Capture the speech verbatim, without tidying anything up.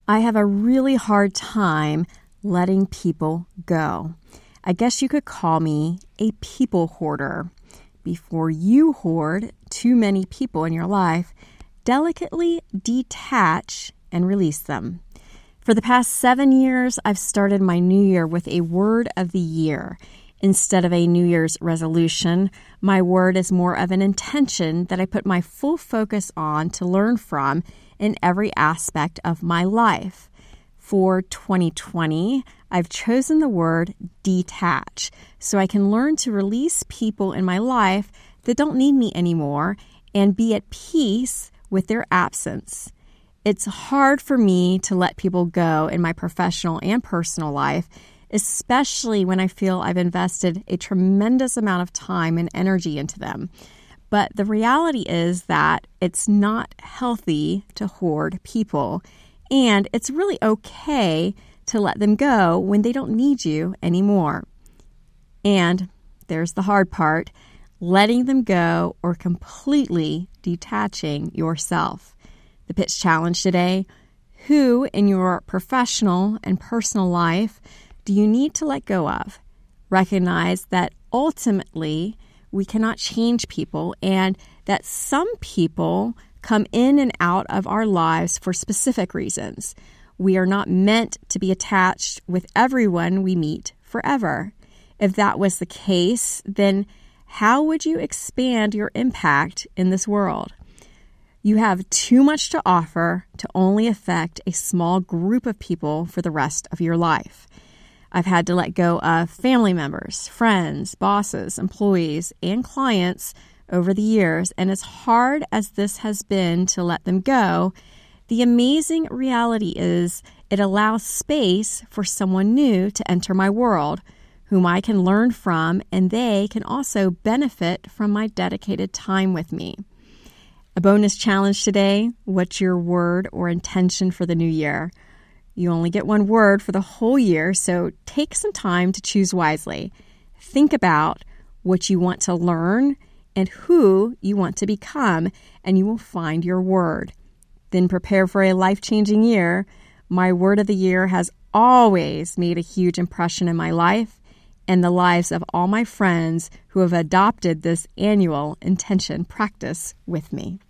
I have a really hard time letting people go. I guess you could call me a people hoarder. Before you hoard too many people in your life, delicately detach and release them. For the past seven years, I've started my new year with a word of the year. Instead of a New Year's resolution, my word is more of an intention that I put my full focus on to learn from in every aspect of my life. For twenty twenty, I've chosen the word detach so I can learn to release people in my life that don't need me anymore and be at peace with their absence. It's hard for me to let people go in my professional and personal life, especially when I feel I've invested a tremendous amount of time and energy into them. But the reality is that it's not healthy to hoard people, and it's really okay to let them go when they don't need you anymore. And there's the hard part, letting them go or completely detaching yourself. The pitch challenge today: who in your professional and personal life do you need to let go of? Recognize that ultimately we cannot change people and that some people come in and out of our lives for specific reasons. We are not meant to be attached with everyone we meet forever. If that was the case, then how would you expand your impact in this world? You have too much to offer to only affect a small group of people for the rest of your life. I've had to let go of family members, friends, bosses, employees, and clients over the years, and as hard as this has been to let them go, the amazing reality is it allows space for someone new to enter my world, whom I can learn from, and they can also benefit from my dedicated time with me. A bonus challenge today: what's your word or intention for the new year? You only get one word for the whole year, so take some time to choose wisely. Think about what you want to learn and who you want to become, and you will find your word. Then prepare for a life-changing year. My word of the year has always made a huge impression in my life and the lives of all my friends who have adopted this annual intention practice with me.